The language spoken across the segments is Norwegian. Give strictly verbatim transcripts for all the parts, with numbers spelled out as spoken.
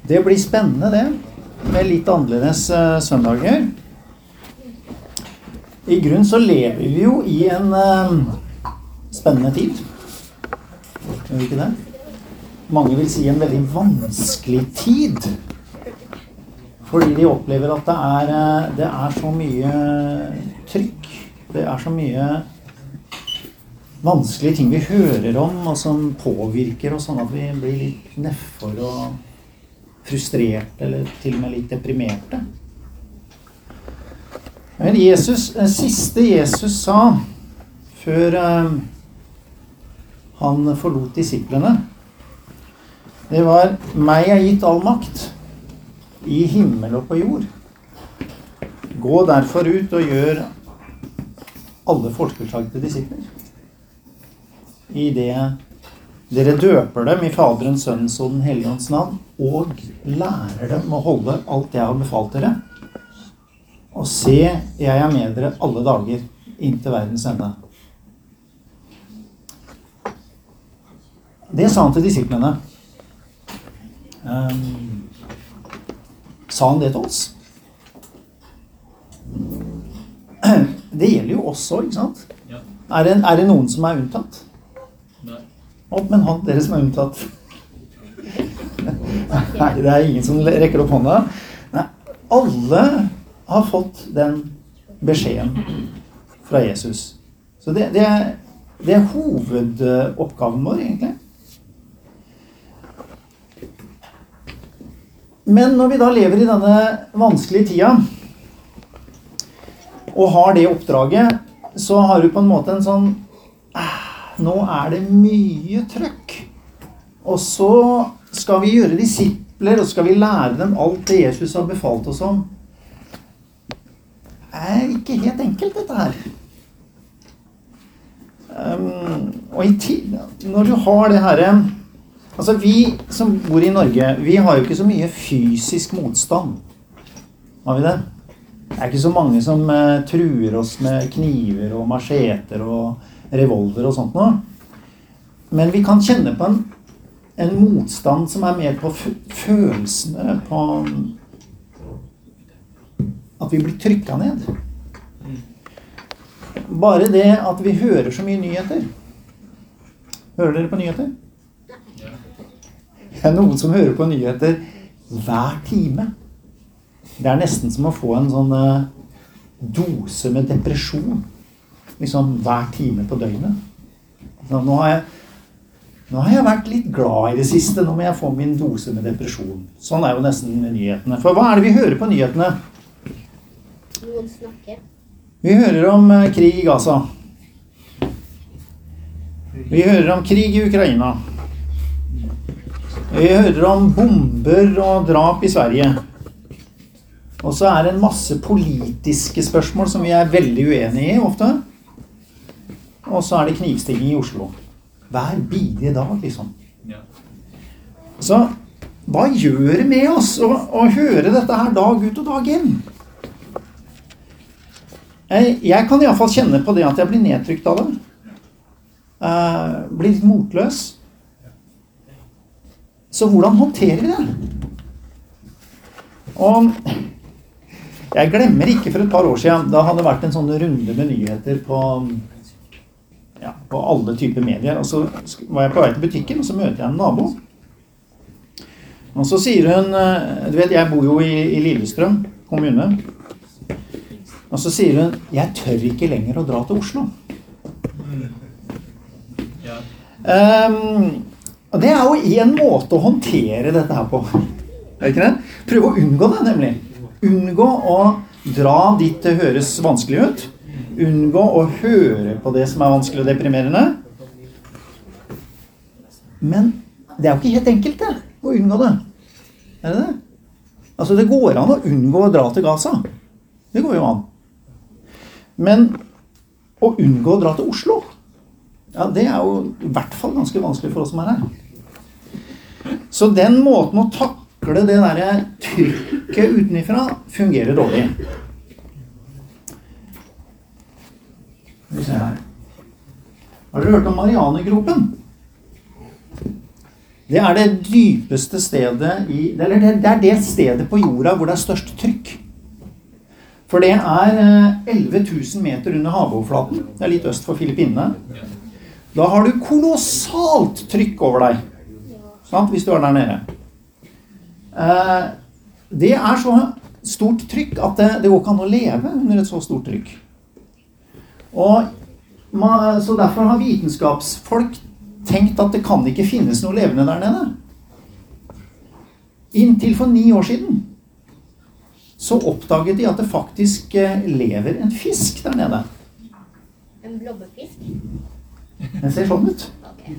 Det blir spennende det, med litt annerledes uh, søndager. I grunn så lever vi jo i en uh, spennende tid. Gjør vi ikke det? Mange vil si en veldig vanskelig tid. Fordi de opplever at det er, uh, det er så mye trykk. Det er så mye vanskelige ting vi hører om, og som påvirker oss sånn at vi blir litt nedfor og frustrerte, eller til og med litt deprimerte. Men Jesus, det siste Jesus sa før uh, han forlot disiplene, det var: «Meg er gitt all makt i himmel og på jord. Gå derfor ut og gjør alle folkeslag til disipler. I det dere døper dem i Faderens, Sønnens og Den Hellige Ånds navn, og lærer dem å holde alt jeg har befalt dere. Og se, jeg er med dere alle dager inntil verdens ende.» Det sa han til disiplene. Um, sa han det til oss? Det gjelder jo oss også, ikke sant? Ja. Er det, er det noen som er unntatt? Nei. Å, men han, dere som er unntatt. Nei, det er ingen som rekker opp hånda. Nei, alle har fått den beskjeden fra Jesus. Så det, det, er, det er hovedoppgaven vår, egentlig. Men når vi da lever i denne vanskelige tida, og har det oppdraget, så har du på en måte en sånn nå er det mye trøkk. Og så skal vi gjøre disipler, og skal vi lære dem alt det Jesus har befalt oss om. Det er ikke helt enkelt, dette her. Um, og i tid, når du har det her, altså vi som bor i Norge, vi har jo ikke så mye fysisk motstand. Har vi det? Det er ikke så mange som uh, truer oss med kniver og macheter og revolver og sånt nå. Men vi kan kjenne på en, en motstand som er mer på følelsene, på at vi blir trykket ned. Bare det at vi hører så mye nyheter. Hører dere på nyheter? Det er noen som hører på nyheter hver time. Det er nesten som å få en sånn uh, dose med depresjon. Liksom hver time på døgnet. Så nå har jeg, nå har jeg vært litt glad i det siste. Nå må jeg få min dose med depresjon. Sånn er jo nesten nyhetene. For hva er det vi hører på nyhetene? Noen snakker. Vi hører om uh, krig i Gaza. Vi hører om krig i Ukraina. Vi hører om bomber og drap i Sverige. Og så er det en masse politiske spørsmål som vi er veldig uenige i ofte. Og så er det knivstikking i Oslo. Hver bidige dag, liksom. Ja. Så hva gjør det med oss å, å høre dette her dag ut og dag inn? Jeg, jeg kan i hvert fall kjenne på det at jeg blir nedtrykt av det. Uh, blir litt motløs. Så hvordan håndterer vi det? Og jeg glemmer ikke for et par år siden, da hadde det vært en sånn runde med nyheter på, ja, på alle typer medier. Og så var jeg på vei til butikken, og så møter jeg en nabo. Og så sier hun, du vet, jeg bor jo i, i Lillestrøm kommune. Og så sier hun, jeg tør ikke lenger å dra til Oslo. Ja. Um, og det er jo en måte å håndtere dette her på. Er det ikke det? Prøv å unngå det, nemlig. Unngå å dra dit det høres vanskelig ut. Unngå å høre på det som er vanskelig og deprimerende. Men det er jo ikke helt enkelt det, å unngå det. Er det det? Altså det går an å unngå å dra til Gaza. Det går jo an. Men å unngå å dra til Oslo, ja, det er jo i hvert fall ganske vanskelig for oss som er her. Så den måten å takle det der trykket utenifra fungerer dårlig. Skal vi se her. Har dere hørt om Marianergropen? Det er det dypeste stedet i, eller det er det stedet på jorda hvor det er størst trykk. For det er elleve tusen meter under havoverflaten. Det er litt øst for Filippinene. Da har du kolossalt trykk over deg, sant, hvis du er der nede. Eh, det er så stort trykk at det, det går ikke an å leve under et så stort trykk. Og man, så derfor har vitenskapsfolk tenkt at det kan ikke finnes noe levende der nede. Inntil for ni år siden så oppdaget de at det faktisk lever en fisk der nede. En blobbefisk? Den ser sånn ut. Ok.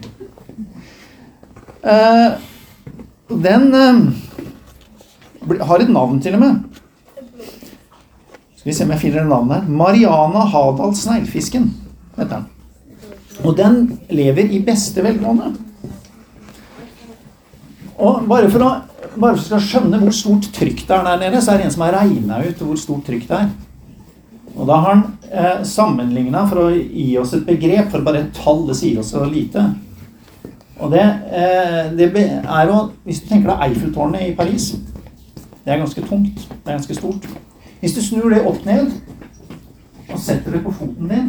Eh, den eh, har et navn til og med. Skal vi se om jeg finner navnet. Mariana Hadal sneglfisken heter den. Og den lever i beste velgående. Og bare for å bare for å skjønne hvor stort trykk det er der nede, så er det en som har regnet ut hvor stort trykk det er. Og da har han eh, sammenlignet for å gi oss et begrep, for bare et tall, det sier oss så lite. Og det, eh, det er jo, hvis du tenker deg Eiffeltårnet i Paris, det er ganske tungt, det er ganske stort. Hvis du snur det opp ned, og setter det på foten din,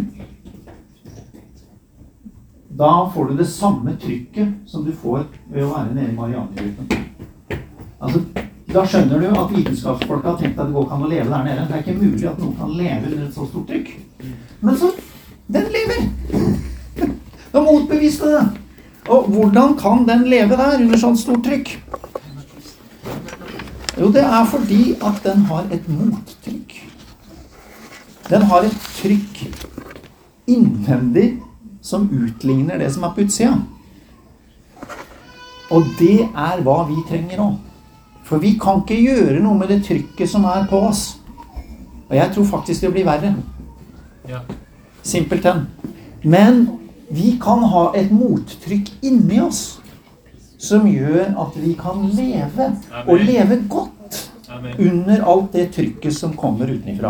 da får du det samme trykket som du får ved å være nede i Marianegruppen. Altså, da skjønner du at vitenskapsfolk har tenkt at det går kan å leve der nede. Det er ikke mulig at noen kan leve under et så stort trykk. Men så, den lever! Da motbeviste det. Og hvordan kan den leve der under sånn stort trykk? Jo, det er fordi at den har et mottrykk. Den har et trykk innvendig som utligner det som er på utsida. Og det er hva vi trenger også. For vi kan ikke gjøre noe med det trykket som er på oss. Og jeg tror faktisk det blir verre. Ja. Simpelthen. Men vi kan ha et mottrykk inni oss som gjør at vi kan leve. Amen. Og leve godt. Amen. Under alt det trykket som kommer utenifra.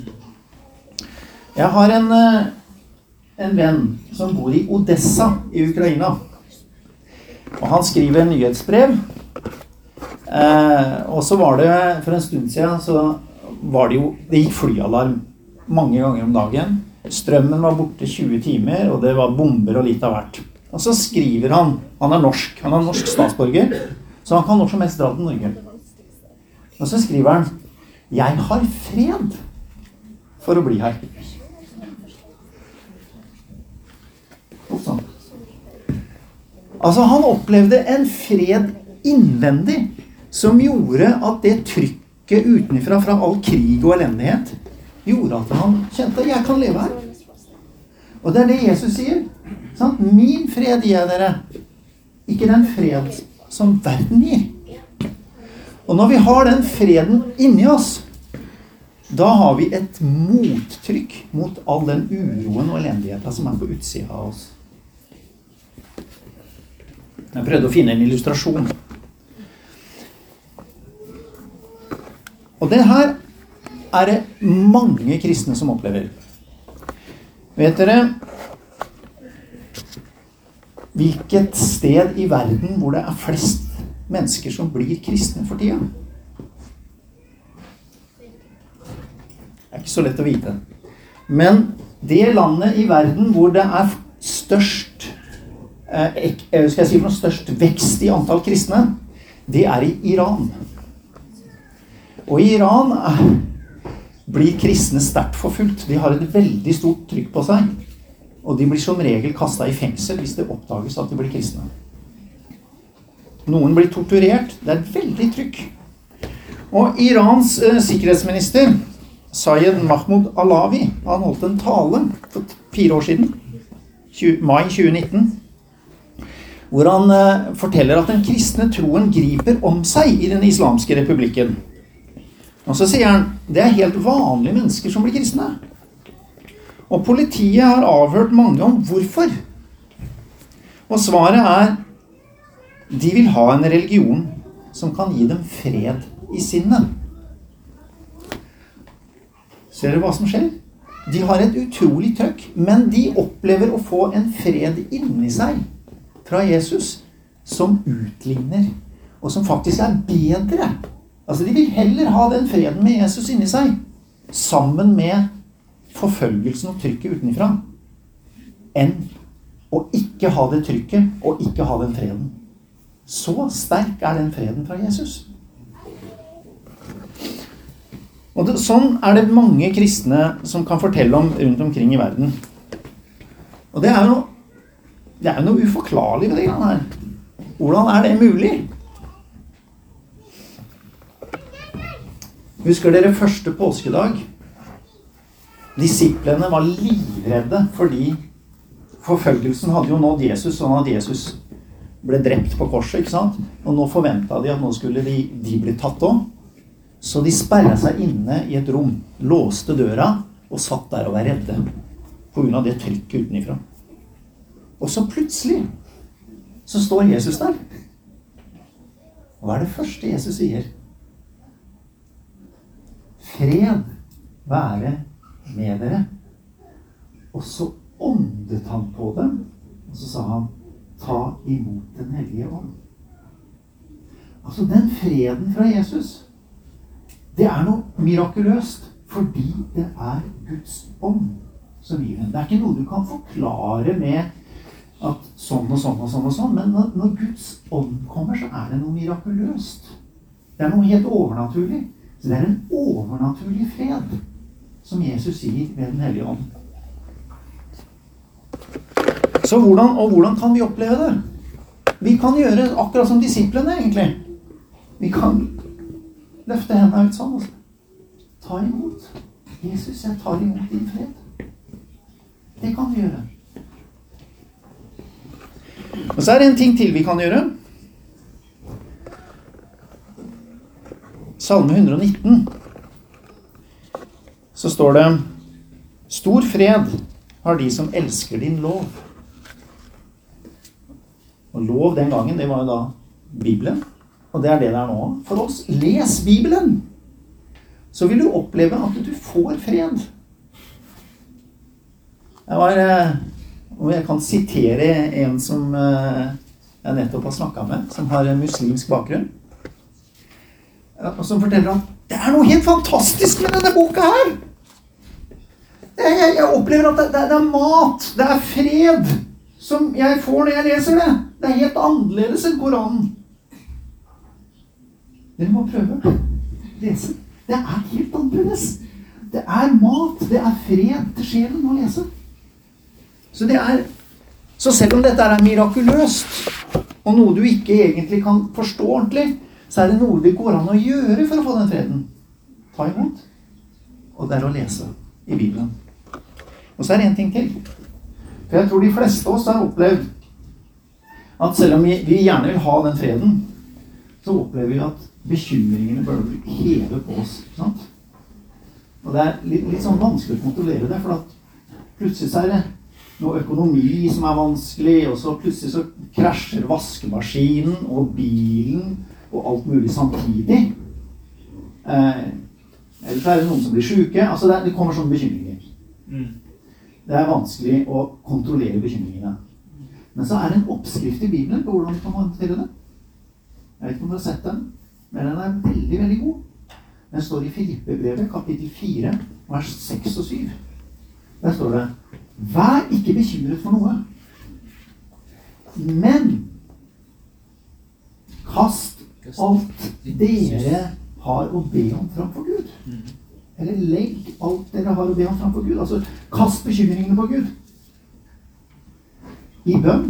Jeg har en, en venn som bor i Odessa i Ukraina. Og han skriver en nyhetsbrev. Eh, og så var det, for en stund siden, så var det jo, det gikk flyalarm mange ganger om dagen. Strømmen var borte tjue timer, og det var bomber og litt av hvert. Og så skriver han, han er norsk, han er norsk statsborger, så han kan når som helst dra til Norge. Og så skriver han, jeg har fred for å bli her. Og sånn. Altså han opplevde en fred innvendig, som gjorde at det trykket utenifra fra all krig og elendighet gjorde at han kjente at jeg kan leve her. Og det er det Jesus sier. Sant? Min fred gir jeg dere. Ikke den fred som verden gir. Og når vi har den freden inni oss, da har vi et mottrykk mot all den uroen og elendigheten som er på utsida av oss. Jeg prøvde å finne en illustrasjon. Og det her er det mange kristne som opplever. Vet dere hvilket sted i verden hvor det er flest mennesker som blir kristne for tida? Det er ikke så lett å vite. Men det landet i verden hvor det er størst, eh, skal jeg si for noe, størst vekst i antall kristne, det er i Iran. Og i Iran er, blir kristne sterkt forfulgt. De har et veldig stort trykk på seg. Og de blir som regel kastet i fengsel hvis det oppdages at de blir kristne. Noen blir torturert. Det er et veldig trykk. Og Irans eh, sikkerhetsminister, Syed Mahmoud Alawi, han holdt en tale for fire år siden, mai tjue nitten, hvor han eh, forteller at den kristne troen griper om seg i den islamske republikken. Og så sier han, det er helt vanlige mennesker som blir kristne. Og politiet har avhørt mange om hvorfor. Og svaret er, de vil ha en religion som kan gi dem fred i sinnet. Ser dere hva som skjer? De har et utrolig trøkk, men de opplever å få en fred inni seg fra Jesus som utligner, og som faktisk er bedre. Altså, de vil heller ha den freden med Jesus inni seg, sammen med forfølgelsen og trykket utenifra, enn å ikke ha det trykket og ikke ha den freden. Så sterk er den freden fra Jesus. Og det, sånn er det mange kristne som kan fortelle om rundt omkring i verden. Og det er jo det er noe uforklarlig ved det her. Hvordan er det mulig? Husker dere første påskedag? Disiplene var livredde fordi forfølgelsen hadde jo nådd Jesus, sånn at Jesus ble drept på korset, ikke sant? Og nå forventet de at nå skulle de, de bli tatt også. Så de sperret seg inne i et rom, låste døra og satt der og var redde på grunn av det trykket utenifra. Og så plutselig så står Jesus der. Og hva er det første Jesus sier? Fred være med dere. Og så åndet han på dem, og så sa han, ta imot den hellige ånd. Altså den freden fra Jesus, det er noe mirakuløst, fordi det er Guds ånd som gir den. Det er ikke noe du kan forklare med at sånn og sånn og sånn og sånn, men når, når Guds ånd kommer, så er det noe mirakuløst. Det er noe helt overnaturlig. Så det er en overnaturlig fred som Jesus sier ved den hellige ånd. Så hvordan, og hvordan kan vi oppleve det? Vi kan gjøre akkurat som disiplene, egentlig. Vi kan løfte hendene ut sånn og ta imot. Jesus, jeg tar imot din fred. Det kan vi gjøre. Og så er det en ting til vi kan gjøre. Salme hundre og nitten. Så står det, stor fred har de som elsker din lov. Og lov den gangen, det var jo da Bibelen. Og det er det det er nå. For oss, les Bibelen. Så vil du oppleve at du får fred. Jeg var, og jeg kan sitere en som jeg nettopp har snakket med, som har en muslimsk bakgrunn. Og som forteller at det er noe helt fantastisk med denne boka her. Jeg, jeg, jeg opplever at det, det, det er mat, det er fred, som jeg får når jeg leser det. Det er helt annerledes enn Koranen. Dere må prøve å lese. Det er helt annerledes. Det er mat, det er fred til sjelen å lese. Så det er, så selv om dette er mirakuløst, og noe du ikke egentlig kan forstå ordentlig, så er det noe det går an å gjøre for å få den freden. Ta imot. Og det er å lese i Bibelen. Og så er det en ting til. For jeg tror de fleste av oss har opplevd at selv om vi, vi gjerne vil ha den freden, så opplever vi at bekymringene bør bli hevet på oss. Sant? Og det er litt, litt sånn vanskelig å kontrollere det, for at plutselig så er det noe økonomi som er vanskelig, og så plutselig så krasjer vaskemaskinen og bilen og alt mulig samtidig. Eh, eller så er det noen som blir syke. Altså det, det kommer sånne bekymringer. Mm. Det er vanskelig å kontrollere bekymringene. Men så er det en oppskrift i Bibelen på hvordan du kan håndtere det. Jeg vet ikke om du har sett den, men den er veldig, veldig god. Den står i Filippe-brevet, kapittel fire, vers seks og syv. Der står det, vær ikke bekymret for noe, men kast alt dere har å be om framfor Gud. Eller legg alt dere har å be om framfor Gud. Altså, kast bekymringene på Gud. I bønn,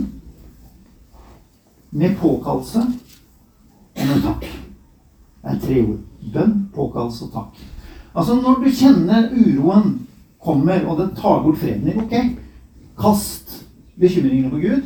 med påkallelse og med takk. Det er tre ord. Bønn, påkallelse og takk. Altså, når du kjenner uroen kommer, og det tar bort freden din, ok, kast bekymringene på Gud.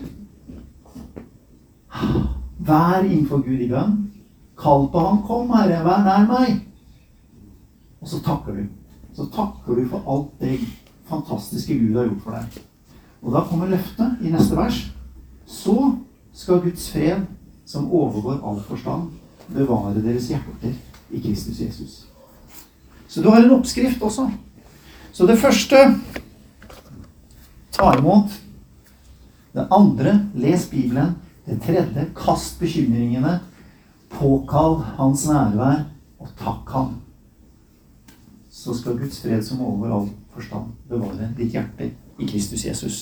Vær innenfor Gud i bønn. Kall på ham, kom Herre, vær nær meg. Og så takker du. Så takker du for alt det fantastiske Gud har gjort for deg. Og da kommer løftet i neste vers. Så skal Guds fred, som overgår all forstand, bevare deres hjerter i Kristus Jesus. Så du har en oppskrift også. Så det første, ta imot. Det andre, les Bibelen. Det tredje, kast bekymringene, påkall hans nærvær og takk ham. Så skal Guds fred som over all forstand bevare ditt hjerte i Kristus Jesus.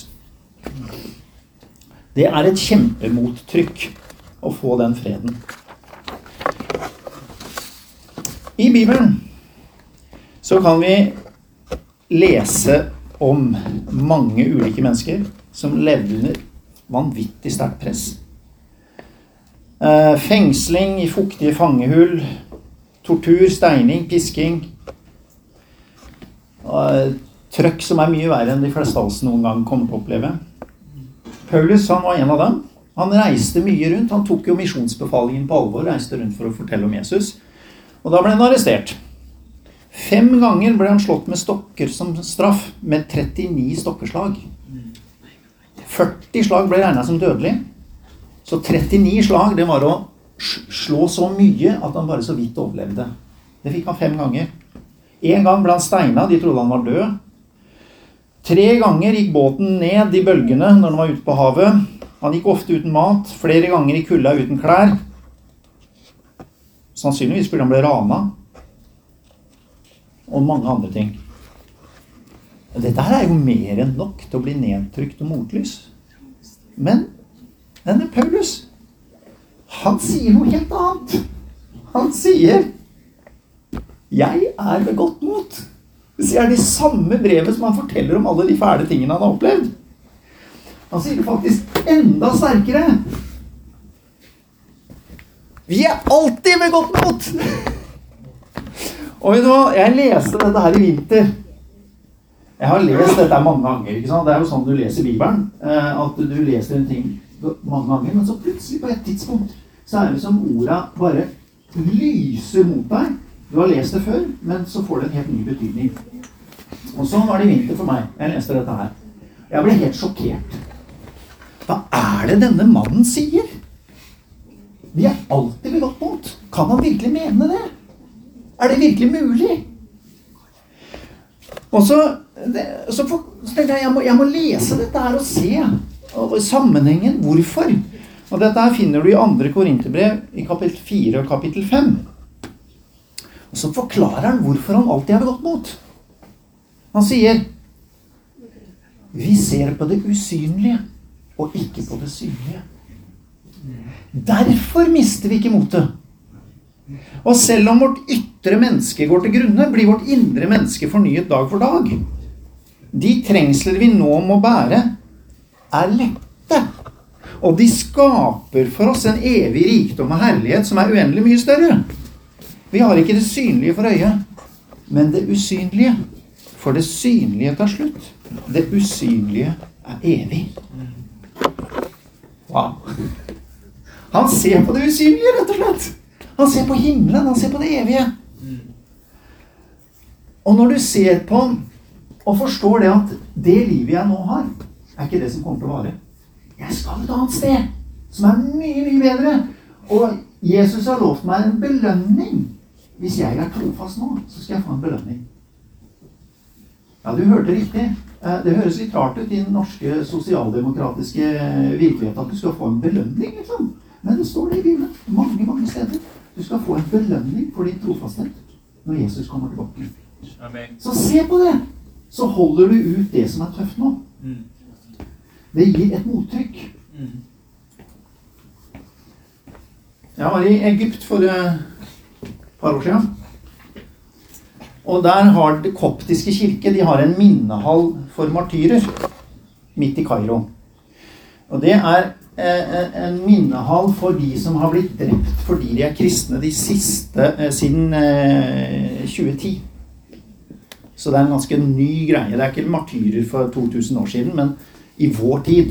Det er et kjempemottrykk å få den freden. I Bibelen så kan vi lese om mange ulike mennesker som levde under vanvittig sterkt press. Eh, fengsling i fuktige fangehull, tortur, steining, pisking. Eh, trøkk som er mye verre enn de fleste av oss noen gang kommer til å oppleve. Paulus, han var en av dem. Han reiste mye rundt. Han tok jo misjonsbefalingen på alvor, reiste rundt for å fortelle om Jesus. Og da ble han arrestert. Fem ganger ble han slått med stokker som straff, med trettini stokkeslag. førti slag ble regnet som dødelig. Så trettini slag, det var å slå så mye at han bare så vidt overlevde. Det fikk han fem ganger. En gang ble han steinet, de trodde han var død. Tre ganger gikk båten ned i bølgene når han var ute på havet. Han gikk ofte uten mat, flere ganger i kulda uten klær. Sannsynligvis fordi han ble rana. Og mange andre ting. Dette her er jo mer enn nok til å bli nedtrykt og motlys. Men denne Paulus, han sier noe helt annet. Han sier, jeg er ved godt mot. Det er det samme brevet som han forteller om alle de fæle tingene han har opplevd. Han sier det faktisk enda sterkere. Vi er alltid ved godt mot. Og vet du hva, jeg leste dette her i vinter. Jeg har lest dette mange ganger, ikke sant? Det er jo sånn du leser Bibelen, at du leser en ting mange ganger, men så plutselig på et tidspunkt, så er det som ordet bare lyser mot deg. Du har lest det før, men så får det en helt ny betydning. Og sånn var det i vinter for meg. Jeg leste dette her. Jeg ble helt sjokkert. Hva er det denne mannen sier? Vi er alltid ved godt mot. Kan han virkelig mene det? Er det virkelig mulig? Og så, det, så, for, så tenkte jeg, jeg må, jeg må lese dette her og se og, og sammenhengen. Hvorfor? Og dette her finner du i andre Korinterbrev i kapittel fire og kapittel fem. Og så forklarer han hvorfor han alltid er ved godt mot. Han sier, vi ser på det usynlige og ikke på det synlige. Derfor mister vi ikke motet. Og selv om vårt ytre menneske går til grunne, blir vårt indre menneske fornyet dag for dag. De trengsler vi nå må bære er lette, og de skaper for oss en evig rikdom og herlighet som er uendelig mye større. Vi har ikke det synlige for øyet, men det usynlige. For det synlige tar slutt. Det usynlige er evig. Wow. Han ser på det usynlige, rett og slett. Han ser på himmelen, han ser på det evige. Og når du ser på og forstår det at det livet jeg nå har, er ikke det som kommer til å vare. Jeg skal et annet sted, som er mye, mye bedre. Og Jesus har lovt meg en belønning. Hvis jeg er trofast nå, så skal jeg få en belønning. Ja, du hørte riktig. Det høres litt rart ut i den norske sosialdemokratiske virkelighet at du skal få en belønning, liksom. Men det står det i Bibelen mange, mange steder. Du skal få en belønning for din trofasthet når Jesus kommer tilbake. Amen. Så se på det! Så holder du ut det som er tøft nå. Det gir et mottrykk. Jeg var i Egypt for et par år siden. Og der har det koptiske kirke, de har en minnehall for martyrer midt i Kairo. Og det er en minnehall for de som har blitt drept fordi de er kristne de siste, siden tjue ti. Så det er en ganske ny greie. Det er ikke martyrer for to tusen år siden, men i vår tid.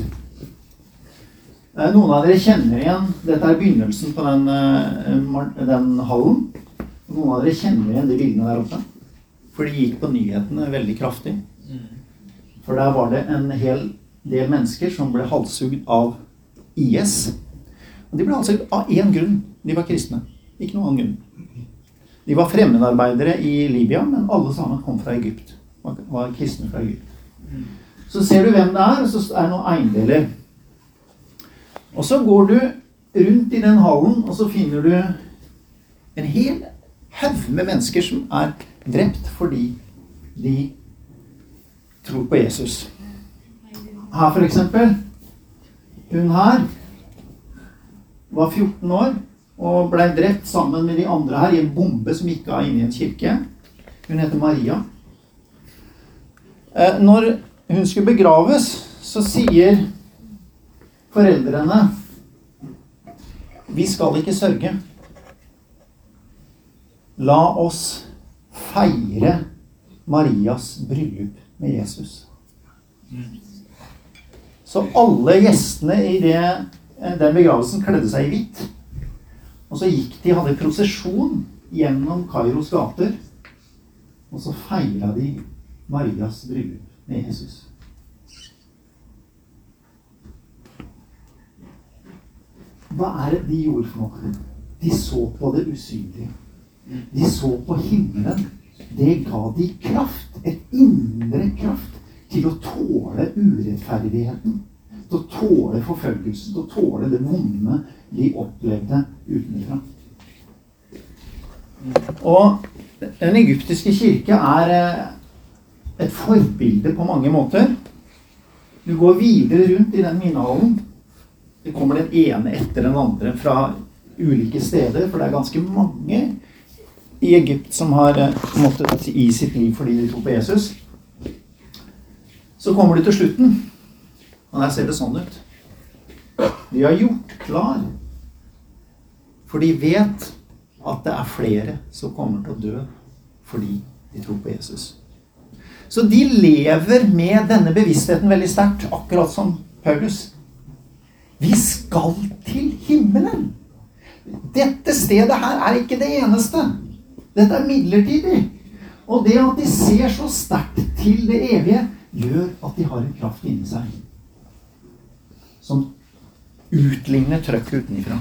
Noen av dere kjenner igjen, dette er begynnelsen på den, den hallen. Noen av dere kjenner igjen de bildene der oppe. For de gikk på nyhetene veldig kraftig. For der var det en hel del mennesker som ble halshugd av I S. Og de ble halshugd av en grunn. De var kristne. Ikke noen annen grunn. De var fremmedarbeidere i Libya, men alle sammen kom fra Egypt. Var, var kristne fra Egypt. Så ser du hvem det er, og så er det noen eiendeler. Og så går du rundt i den hallen, og så finner du en hel haug med mennesker som er drept fordi de tror på Jesus. Her for eksempel, hun her var fjorten år og ble drept sammen med de andre her i en bombe som gikk av inne i en kirke. Hun heter Maria. Når hun skulle begraves, så sier foreldrene, vi skal ikke sørge. La oss feire Marias bryllup med Jesus. Så alle gjestene i det, den begravelsen kledde seg i hvitt. Og så gikk de, hadde prosesjon gjennom Kairos gater, og så feiret de Marias bryllup med Jesus. Hva er det de gjorde for noe? De så på det usynlige. De så på himmelen. Det ga de kraft, et indre kraft, til å tåle urettferdigheten, til å tåle forfølgelsen, til å tåle det vonde de opplevde utenfra. Og den egyptiske kirke er et forbilde på mange måter. Du går videre rundt i den minnehallen. Det kommer den ene etter den andre fra ulike steder, for det er ganske mange i Egypt som har måttet gi sitt liv fordi de tror på Jesus. Så kommer du til slutten, og der ser det sånn ut. De har gjort klar, for de vet at det er flere som kommer til å dø fordi de tror på Jesus. Så de lever med denne bevisstheten veldig sterkt, akkurat som Paulus. Vi skal til himmelen. Dette stedet her er ikke det eneste. Dette er midlertidig. Og det at de ser så sterkt til det evige, gjør at de har en kraft inni seg som utligner trøkket utenifra.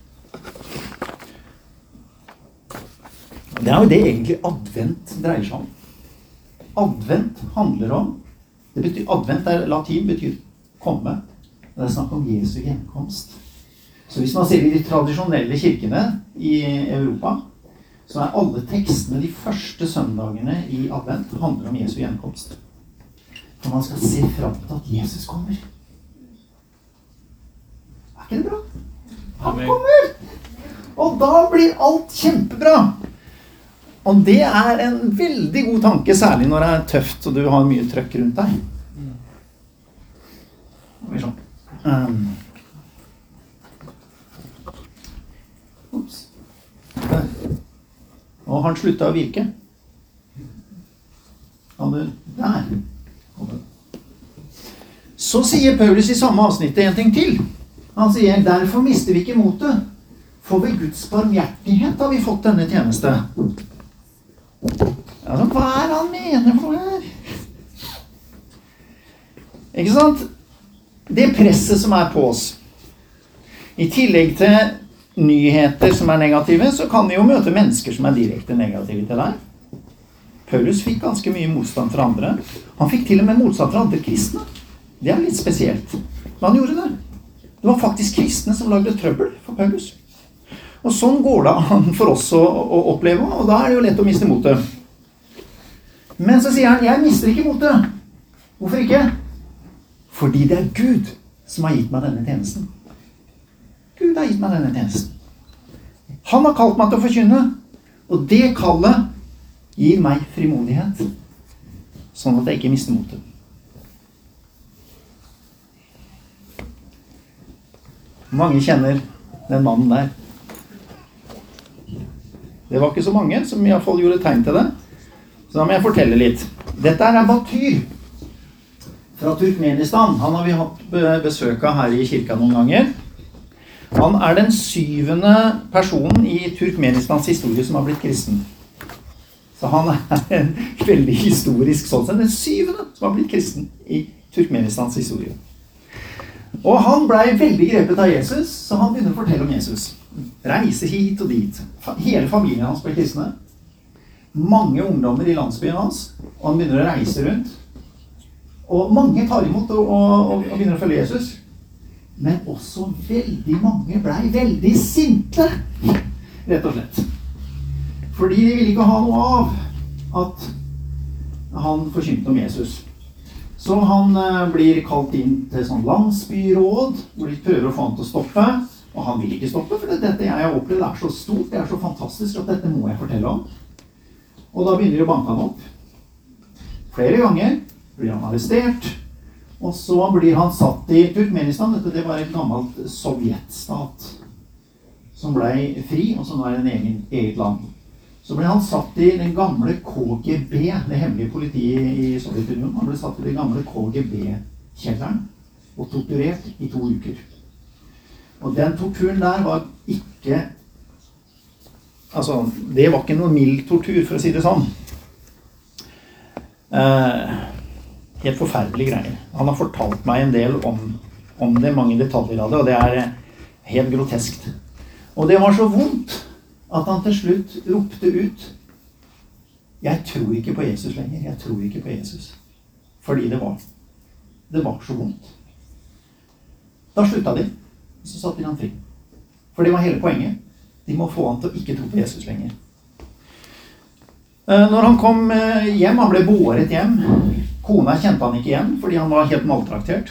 Det er jo det egentlig advent dreier seg om. Advent handler om, det betyr, advent er latin, betyr komme. Det er snakk om Jesu gjenkomst. Så hvis man ser i de tradisjonelle kirkene i Europa, så er alle tekstene de første søndagene i advent handler om Jesu gjenkomst. For man skal se frem til at Jesus kommer. Er ikke det bra? Han kommer! Og da blir alt kjempebra. Og det er en veldig god tanke, særlig når det er tøft og du har mye trøkk rundt deg. Sånn. Um. Ups. Der. Og han sluttet å virke. Han er der. Så sier Paulus i samme avsnittet en ting til. Han sier, derfor mister vi ikke motet, for ved Guds barmhjertighet har vi fått denne tjeneste. Altså, hva er han mener for her? Ikke sant? Det presset som er på oss, i tillegg til nyheter som er negative, så kan vi jo møte mennesker som er direkte negative til deg. Paulus fikk ganske mye motstand fra andre. Han fikk til og med motstand fra andre kristne. Det er litt spesielt. Men han gjorde det. Det var faktisk kristne som lagde trøbbel for Paulus. Og sånn går det an for oss å, å oppleve, og da er det jo lett å miste motet. Men så sier han, jeg mister ikke motet. Hvorfor ikke? Fordi det er Gud som har gitt meg denne tjenesten. Gud har gitt meg denne tjenesten. Han har kalt meg til å forkynne, og det kallet gir meg frimodighet, sånn at jeg ikke mister motet. Mange kjenner den mannen der. Det var ikke så mange som i hvert fall gjorde tegn til det. Så da må jeg fortelle litt. Dette er Batyr fra Turkmenistan. Han har vi hatt besøk av her i kirka noen ganger. Han er den syvende personen i Turkmenistans historie som har blitt kristen. Så han er en veldig historisk sånn sett. Den syvende som har blitt kristen i Turkmenistans historie. Og han ble veldig grepet av Jesus, så han begynner å fortelle om Jesus. Reise hit og dit. Hele familien hans ble kristne. Mange ungdommer i landsbyen hans, og han begynner å reise rundt. Og mange tar imot og, og, og begynner å følge Jesus. Men også veldig mange ble veldig sinte, rett og slett. Fordi de ville ikke ha noe av at han forkynte om Jesus. Så han eh, blir kalt inn til sånn landsbyråd, hvor de prøver å få han til å stoppe. Og han vil ikke stoppe, for dette jeg har opplevd er så stort, det er så fantastisk at dette må jeg fortelle om. Og da begynner de å banke han opp. Flere ganger blir han arrestert, og så blir han satt i Turkmenistan. Dette det var et gammelt sovjetstat som ble fri, og som var en egen, eget land. Så ble han satt i den gamle K G B, det hemmelige politiet i Sovjetunionen. Han ble satt i den gamle K G B-kjelleren og torturert i to uker. Og den torturen der var ikke, altså det var ikke noe mild tortur, for å si det sånn. Eh, helt forferdelige greier. Han har fortalt meg en del om, om det, mange detaljer av det, og det er helt groteskt. Og det var så vondt at han til slutt ropte ut: jeg tror ikke på Jesus lenger, jeg tror ikke på Jesus. Fordi det var, det var så vondt. Da slutta de. Så satt de han fri. For det var hele poenget. De må få han til å ikke tro på Jesus lenger. Når han kom hjem, han ble båret hjem. Kona kjente han ikke igjen, fordi han var helt maltraktert.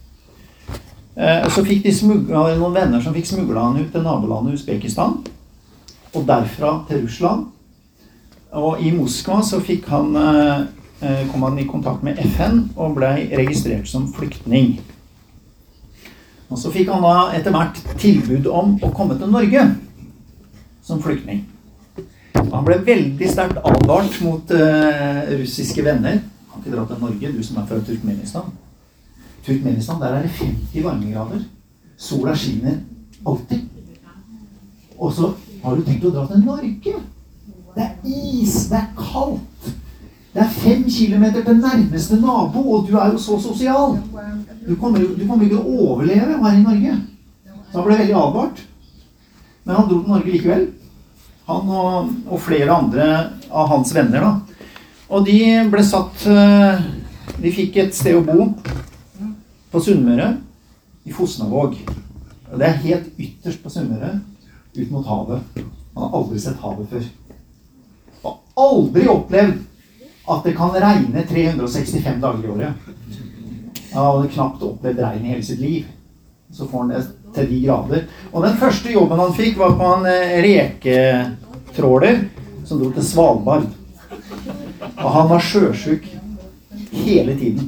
Så fikk de smugla, noen venner som fikk smugla han ut til nabolandet Uzbekistan, og derfra til Russland. Og i Moskva så fikk han, kom han i kontakt med F N og ble registrert som flyktning. Og så fikk han da etter hvert tilbud om å komme til Norge som flyktning. Han ble veldig sterkt advart mot uh, russiske venner. Han kan ikke dra til Norge, du som er fra Turkmenistan. Turkmenistan, der er det femti varmegrader. Sola skinner alltid. Og så har du tenkt å dra til Norge. Det er is, det er kaldt. Det er fem kilometer til nærmeste nabo, og du er jo så sosial. Du kommer, du kommer ikke til å overleve her i Norge. Så han ble veldig advart. Men han dro til Norge likevel. Han og, og flere andre av hans venner da. Og de ble satt, de fikk et sted å bo på Sunnmøre, i Fosnavåg. Og det er helt ytterst på Sunnmøre, ut mot havet. Han har aldri sett havet før. Han har aldri opplevd at det kan regne tre hundre og sekstifem dager i året. Han hadde knapt opplevd regn i hele sitt liv. Så får han det til de grader. Og den første jobben han fikk var på en reketråler som dro til Svalbard. Og han var sjøsyk hele tiden.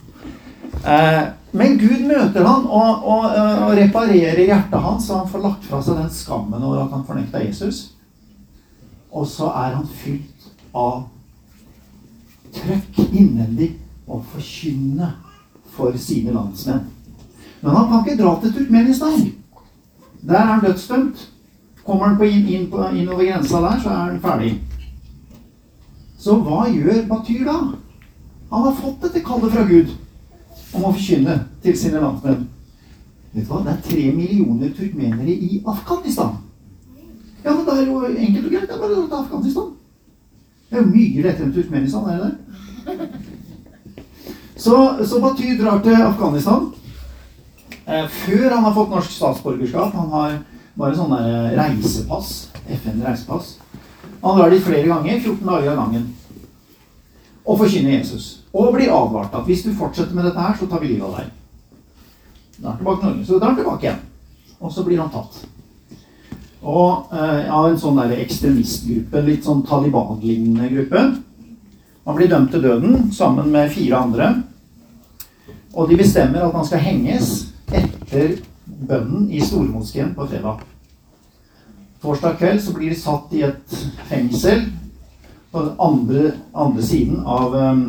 Men Gud møter han og, og, og reparerer hjertet hans, så han får lagt fra seg den skammen over at han fornektet Jesus. Og så er han fylt av trøkk innvendig og forkynne for sine landsmenn. Men han kan ikke dra til Turkmenistan. Der er han dødsdømt. Kommer han på inn, inn, på, inn over grensa der, så er han ferdig. Så hva gjør Batyr da? Han har fått dette kallet fra Gud om å forkynne til sine landsmenn. Vet du hva? Det er tre millioner turkmenere i Afghanistan. Ja, men det er jo enkelt og greit. Det er bare å dra til Afghanistan. Det er jo mye lettere enn Turkmenistan, er det det? Så, så Batyr drar til Afghanistan. Eh, før han har fått norsk statsborgerskap, han har bare sånn der reisepass, F N-reisepass. Han drar dit flere ganger, fjorten dager av gangen. Og forkynner Jesus. Og blir advart at hvis du fortsetter med dette her, så tar vi livet av deg. Da er han tilbake til Norge, så drar han tilbake igjen. Og så blir han tatt. Og eh, av en sånn der ekstremistgruppe, litt sånn Taliban-lignende gruppe. Han blir dømt til døden sammen med fire andre. Og de bestemmer at han skal henges etter bønnen i Stormoskeen på fredag. Torsdag kveld så blir de satt i et fengsel på den andre, andre siden av, um,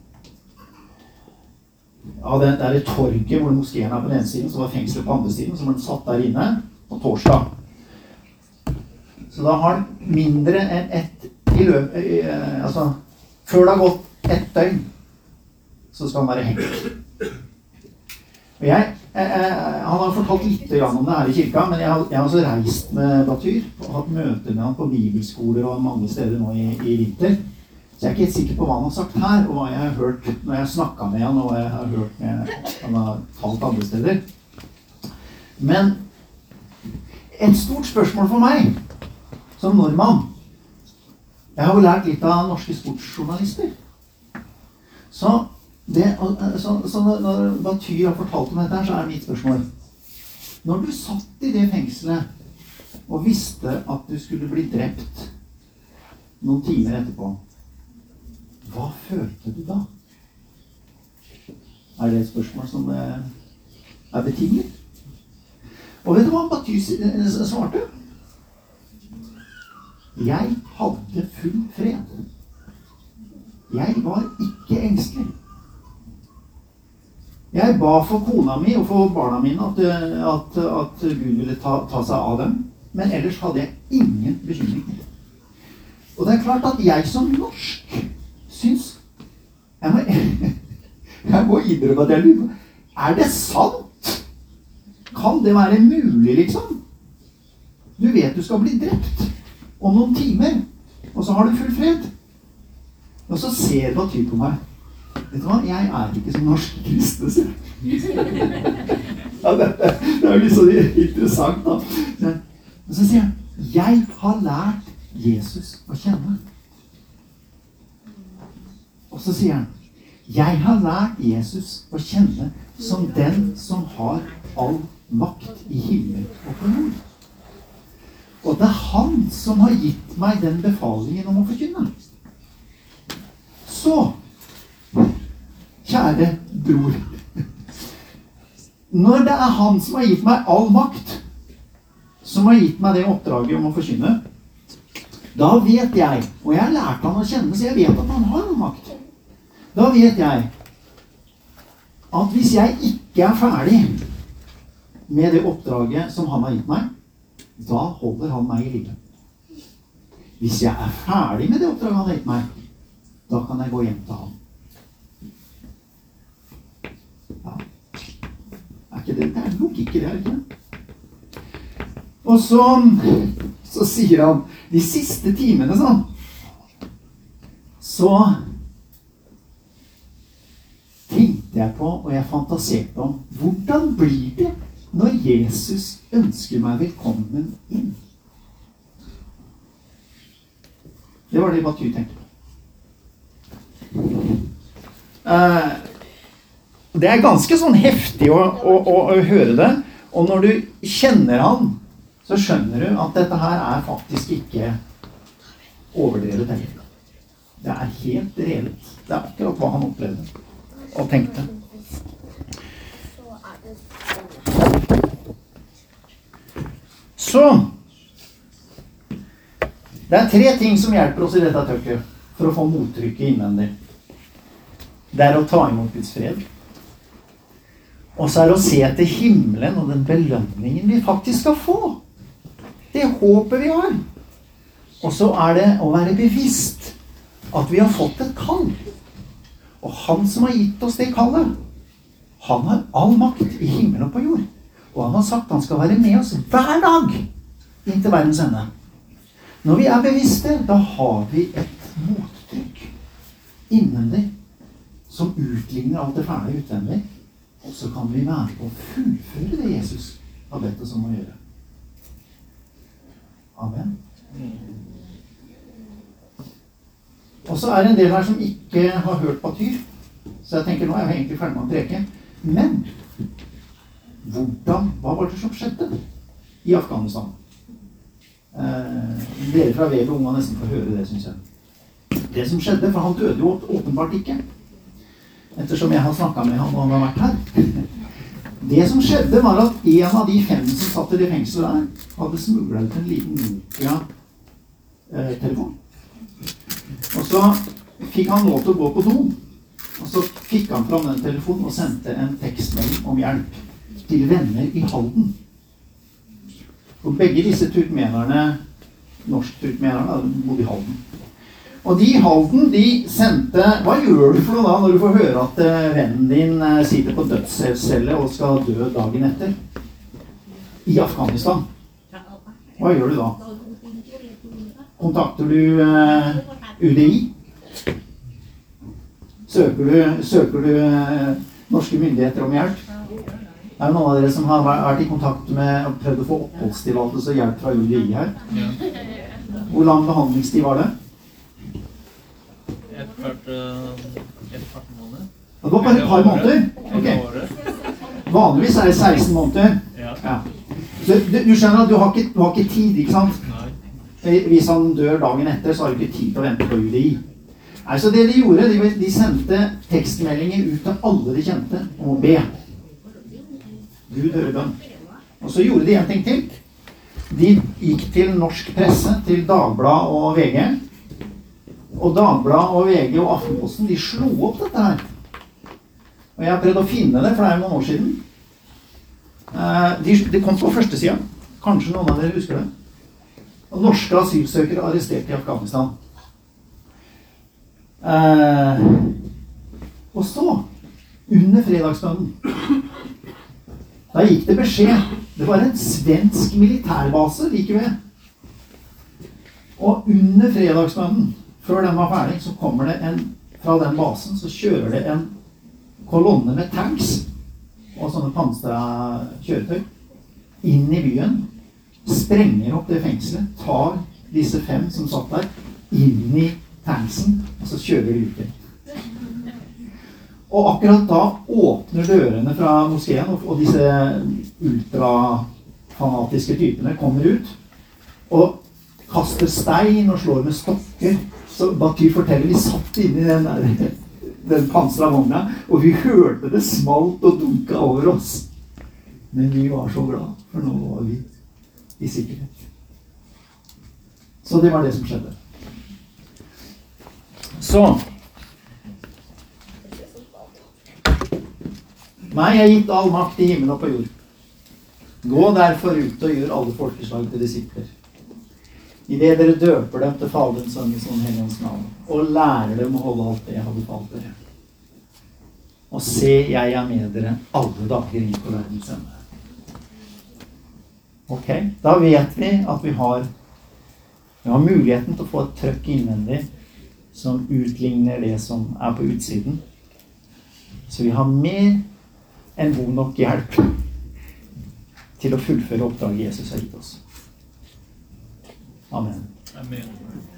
av det der torget hvor moskeen er på den ene siden, så var fengselet på andre siden, så ble de satt der inne på torsdag. Så da har han mindre enn ett i løp, eh, altså før det har gått ett døgn, så skal han være hengt. Og jeg, eh, han har fortalt litt om det her i kirka, men jeg har, jeg har også reist med Batyr og hatt møter med han på bibelskoler og mange steder nå i, i vinter. Så jeg er ikke helt sikker på hva han har sagt her, og hva jeg har hørt når jeg har snakket med han, og hva jeg har hørt med han har talt andre steder. Men et stort spørsmål for meg, som nordmann, jeg har jo lært litt av norske sportsjournalister. Så, det, så, så når Batyr har fortalt om dette her, så er mitt spørsmål. Når du satt i det fengselet og visste at du skulle bli drept noen timer etterpå, hva følte du da? Er det et spørsmål som er betimelig? Og vet du hva Batyr svarte? Jeg hadde full fred. Jeg var ikke engstelig. Jeg ba for kona mi og for barna mine at, at, at Gud ville ta, ta seg av dem, men ellers hadde jeg ingen bekymring. Og det er klart at jeg som norsk syns jeg må, jeg må innrømme at jeg lurer på, er det sant? Kan det være mulig, liksom? Du vet du skal bli drept om noen timer, og så har du full fred. Og så ser Batyr på meg. Vet du hva? Jeg er ikke som norsk kristne, sier ja, det, det er jo litt så interessant, da. Og så sier han, jeg har lært Jesus å kjenne. Og så sier han, jeg har lært Jesus å kjenne som den som har all makt i himmel og på jord. Og det er han som har gitt meg den befalingen om å forkynne. Så, kjære bror, når det er han som har gitt meg all makt, som har gitt meg det oppdraget om å forkynne, da vet jeg, og jeg har lært han å kjenne, så jeg vet at han har all makt. Da vet jeg at hvis jeg ikke er ferdig med det oppdraget som han har gitt meg, da holder han meg i live. Hvis jeg er ferdig med det oppdraget han har gitt meg, da kan jeg gå hjem til han. Ja. Er ikke det? Det er logikk i det, er ikke det? Og så, så sier han, de siste timene sånn, så tenkte jeg på, og jeg fantaserte om, hvordan blir det når Jesus ønsker meg velkommen inn? Det var det Batyr tenkte på. Uh, det er ganske sånn heftig å, å, å, å høre det, og når du kjenner han, så skjønner du at dette her er faktisk ikke overdrevet heller. Det er helt reelt. Det er akkurat hva han opplevde og tenkte. Så det er tre ting som hjelper oss i dette tøkket for å få mottrykket innvendig. Det er å ta imot Guds fred. Og så er det å se etter himmelen og den belønningen vi faktisk skal få. Det håpet vi har. Og så er det å være bevisst at vi har fått et kall. Og han som har gitt oss det kallet, han har all makt i himmel og på jord. Og han har sagt han skal være med oss hver dag inntil verdens ende. Når vi er bevisste, da har vi et mottrykk innvendig som utligner alt det fæle utvendig. Og så kan vi være på å fullføre det Jesus har bedt oss om å gjøre. Amen. Og så er det en del her som ikke har hørt Batyr. Så jeg tenker nå er jeg egentlig ferdig med å preke. Men hvordan, hva var det som skjedde i Afghanistan? Eh, dere fra Vebe Unge nesten får høre det, synes jeg. Det som skjedde, for han døde jo åpenbart ikke. Ettersom jeg har snakket med han og han har vært her. Det som skjedde var at en av de fem som satt i det fengselet der, hadde smuglet ut en liten Nokia-telefon. Og så fikk han lov til å gå på do. Og så fikk han fram den telefonen og sendte en tekstmelding om hjelp til venner i Halden. Og begge disse turkmenerne, norsk-turkmenerne, bodde i Halden. Og de i Halden, de sendte, hva gjør du for noe da når du får høre at vennen din sitter på dødscelle og skal dø dagen etter? I Afghanistan. Hva gjør du da? Kontakter du uh, U D I? Søker du, søker du uh, norske myndigheter om hjelp? Er det noen av dere som har vært i kontakt med og prøvd å få oppholdstillatelse og hjelp fra U D I her? Ja. Hvor lang behandlingstid var det? Et kvart, uh, et kvart måned. Det var bare et par måneder? Ok. Vanligvis er det seksten måneder. Ja. Ja. Så du, du skjønner at du har, ikke, du har ikke tid, ikke sant? Nei. Hvis han dør dagen etter, så har du ikke tid til å vente på U D I. Nei, så det de gjorde, de, de sendte tekstmeldinger ut til alle de kjente om å be. Gud hører bønn. Og så gjorde de en ting til. De gikk til norsk presse, til Dagbladet og V G. Og Dagbladet og V G og Aftenposten, de slo opp dette her. Og jeg har prøvd å finne det, for det er noen år siden. De, de kom på første siden. Kanskje noen av dere husker det. Og norske asylsøkere arrestert i Afghanistan. Eh, og så, under fredagsbønnen, da gikk det beskjed. Det var en svensk militærbase like ved. Og under fredagsbønnen, før den var ferdig, så kommer det en, fra den basen, så kjører det en kolonne med tanks og sånne panstra kjøretøy inn i byen, sprenger opp det fengselet, tar disse fem som satt der, inn i tanksen, og så kjører de ut. Og akkurat da åpner dørene fra moskeen, og disse ultrafanatiske typene kommer ut, og kaster stein og slår med stokker. Så Batyr forteller, vi satt inne i den, der, den pansra vogna, og vi hørte det smalt og dunka over oss. Men vi var så glad, for nå var vi i sikkerhet. Så det var det som skjedde. Så meg er gitt all makt i himmelen og på jord. Gå derfor ut og gjør alle folkeslag til disipler. I det dere døper dem til Faderens, Sønnens og Den hellige ånds navn, og lærer dem å holde alt det jeg har befalt dere. Og se, jeg er med dere alle dager inn på verdens ende. Ok, da vet vi at vi har, vi har muligheten til å få et trøkk innvendig som utligner det som er på utsiden. Så vi har mer enn god nok hjelp til å fullføre oppdraget Jesus har gitt oss. Amen. Amen.